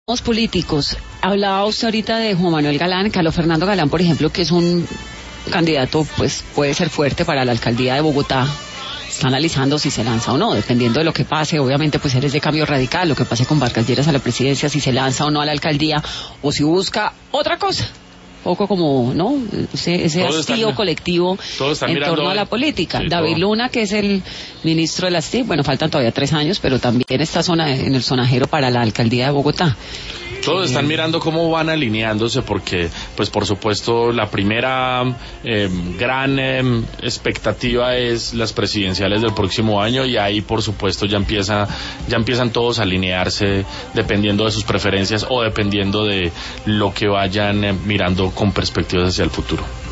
Los políticos. Hablaba usted ahorita de Juan Manuel Galán, Carlos Fernando Galán, por ejemplo, que es un candidato, pues puede ser fuerte para la alcaldía de Bogotá. Está analizando si se lanza o no, dependiendo de lo que pase. Obviamente, pues él es de Cambio Radical, lo que pase con Vargas Lleras a la presidencia, si se lanza o no a la alcaldía, o si busca otra cosa. Poco como, ¿no? Ese hastío colectivo en torno a la política. Sí, David Luna, que es el ministro de las TIC, bueno, faltan todavía 3 años, pero también está en el sonajero para la alcaldía de Bogotá. Todos están mirando cómo van alineándose porque, pues por supuesto, la primera gran expectativa es las presidenciales del próximo año y ahí, por supuesto, ya empiezan todos a alinearse dependiendo de sus preferencias o dependiendo de lo que vayan mirando con perspectivas hacia el futuro.